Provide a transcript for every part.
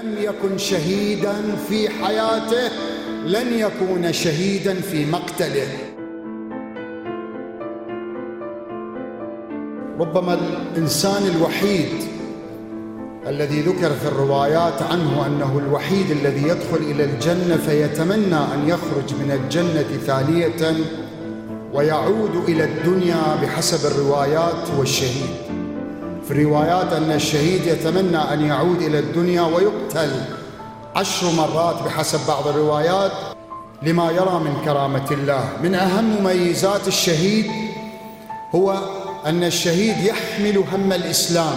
لم يكن شهيدا في حياته لن يكون شهيدا في مقتله. ربما الإنسان الوحيد الذي ذكر في الروايات عنه أنه الوحيد الذي يدخل إلى الجنة فيتمنى أن يخرج من الجنة ثانية ويعود إلى الدنيا بحسب الروايات هو الشهيد. في الروايات أن الشهيد يتمنى أن يعود إلى الدنيا ويقتل 10 مرات بحسب بعض الروايات لما يرى من كرامة الله. من أهم مميزات الشهيد هو أن الشهيد يحمل هم الإسلام،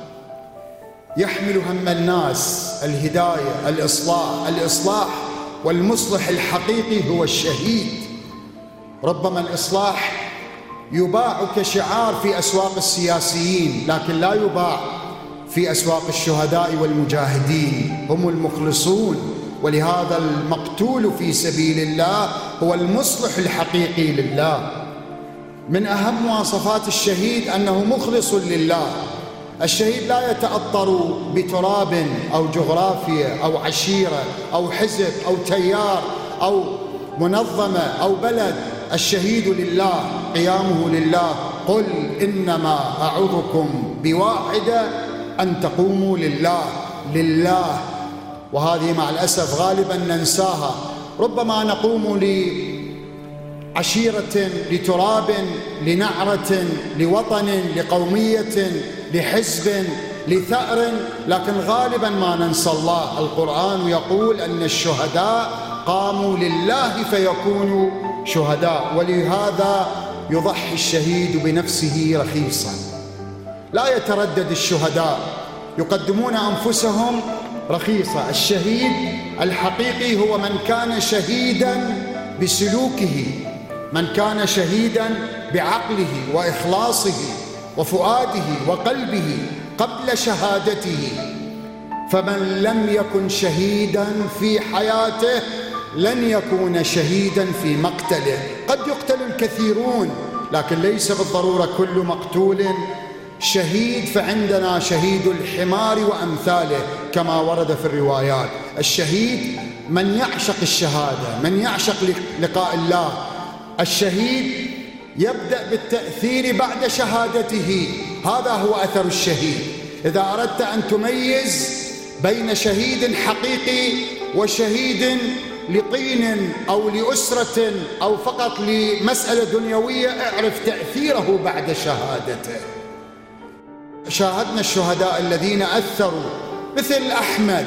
يحمل هم الناس، الهداية، الإصلاح والمصلح الحقيقي هو الشهيد. ربما الإصلاح يباع كشعار في أسواق السياسيين، لكن لا يباع في أسواق الشهداء والمجاهدين، هم المخلصون. ولهذا المقتول في سبيل الله هو المصلح الحقيقي لله. من أهم مواصفات الشهيد أنه مخلص لله. الشهيد لا يتأطر بتراب أو جغرافيا أو عشيرة أو حزب أو تيار أو منظمة أو بلد. الشهيد لله، قيامه لله. قل إنما أعظكم بواحدة أن تقوموا لله. وهذه مع الأسف غالبا ننساها. ربما نقوم لعشيرة، لتراب، لنعرة، لوطن، لقومية، لحزب، لثأر، لكن غالبا ما ننسى الله. القرآن يقول أن الشهداء قاموا لله فيكونوا شهداء، ولهذا يضحي الشهيد بنفسه رخيصا. لا يتردد الشهداء، يقدمون أنفسهم رخيصة. الشهيد الحقيقي هو من كان شهيدا بسلوكه، من كان شهيدا بعقله وإخلاصه وفؤاده وقلبه قبل شهادته. فمن لم يكن شهيدا في حياته لن يكون شهيدا في مقتله. قد يقتل الكثيرون، لكن ليس بالضرورة كل مقتول شهيد. فعندنا شهيد الحمار وأمثاله كما ورد في الروايات. الشهيد من يعشق الشهادة، من يعشق لقاء الله. الشهيد يبدأ بالتأثير بعد شهادته، هذا هو أثر الشهيد. إذا أردت أن تميز بين شهيد حقيقي وشهيد لطين أو لأسرة أو فقط لمسألة دنيوية، اعرف تأثيره بعد شهادته. شاهدنا الشهداء الذين أثروا، مثل أحمد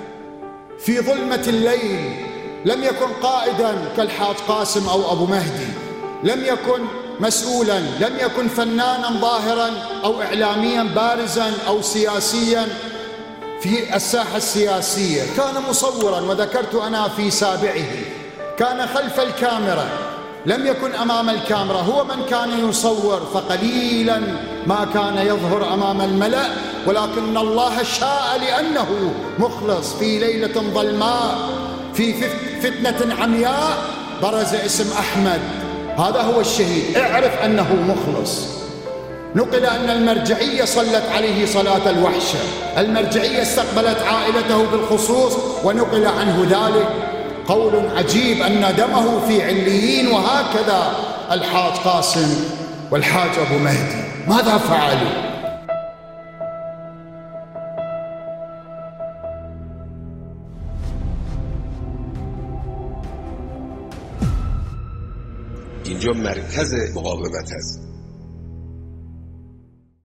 في ظلمة الليل لم يكن قائدا كالحاج قاسم أو أبو مهدي، لم يكن مسؤولا، لم يكن فنانا ظاهرا أو إعلاميا بارزا أو سياسيا في الساحة السياسية. كان مصورا، وذكرت أنا في سابعه، كان خلف الكاميرا، لم يكن أمام الكاميرا. هو من كان يصور، فقليلا ما كان يظهر أمام الملأ، ولكن الله شاء لأنه مخلص. في ليلة ظلماء، في فتنة عمياء، برز اسم أحمد. هذا هو الشهيد، اعرف أنه مخلص. نقل أن المرجعية صلت عليه صلاة الوحشة، المرجعية استقبلت عائلته بالخصوص، ونقل عنه ذلك قول عجيب أن دمه في عليين. وهكذا الحاج قاسم والحاج أبو مهدي، ماذا فعلوا؟ اینجا مرکز مقاومت است.